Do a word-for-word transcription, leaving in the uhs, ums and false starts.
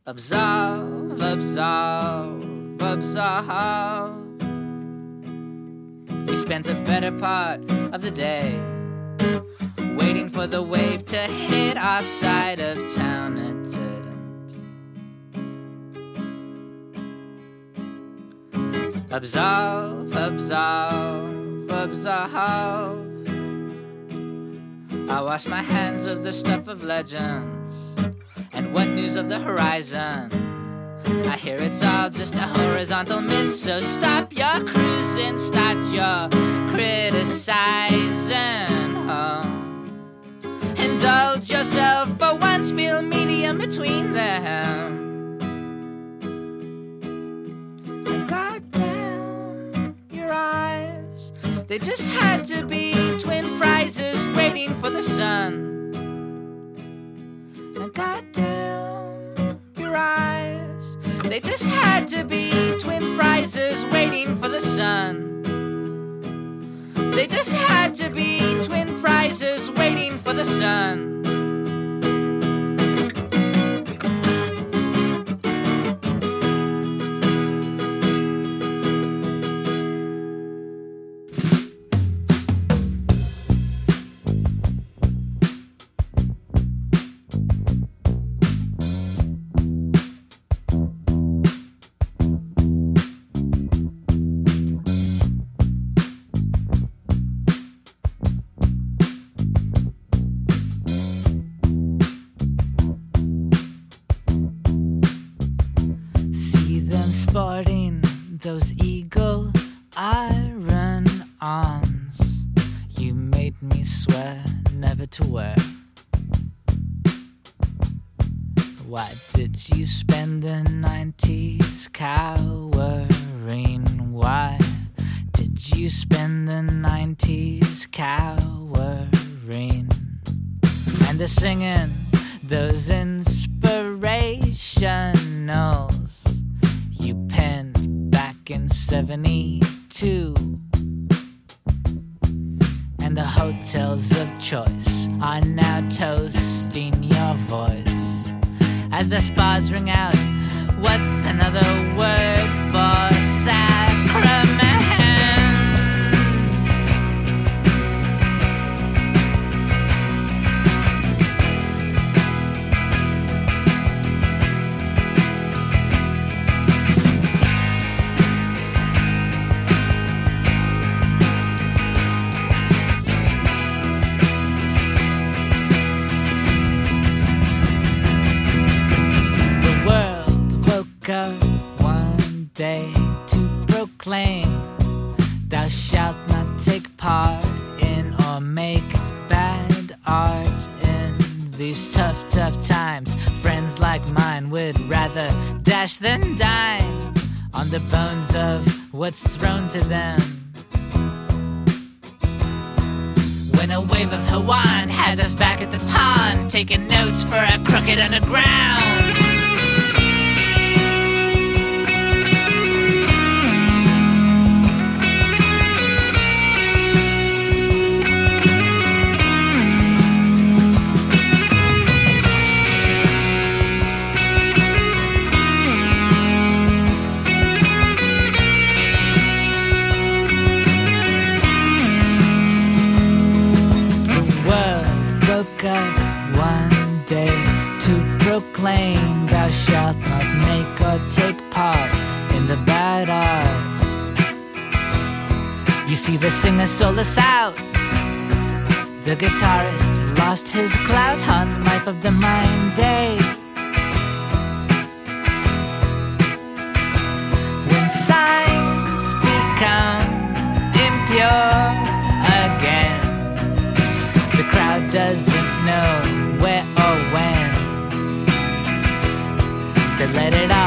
Absolve, absolve, absolve. We spent the better part of the day waiting for the wave to hit our side of town. It didn't. Absolve, absolve, absolve. I wash my hands of the stuff of legends and what news of the horizon. I hear it's all just a horizontal myth, so stop your cruising, start your criticizing. Oh. Indulge yourself for once, feel medium between them. And goddamn, your eyes, they just had to be twin prizes waiting for the sun. And goddamn, your eyes, they just had to be twin prizes waiting for the sun. They just had to be twin prizes waiting for the sun. Sporting those eagle iron arms you made me swear never to wear. Why did you spend the nineties cowering? Why did you spend the nineties cowering? And the singing those inspirationals you penned back in seventy-two. And the hotels of choice are now toasting your voice as the spas ring out. What's another word for sacrament? One day to proclaim, thou shalt not take part in or make bad art in these tough, tough times. Friends like mine would rather dash than dine on the bones of what's thrown to them. When a wave of Hawaiian has us back at the pond, taking notes for a crooked underground. One day to proclaim, thou shalt not make or take part in the bad art. You see the singer sold us out. The guitarist lost his clout on Life of the Mind Day. When signs become impure again, the crowd doesn't know where or when to let it out.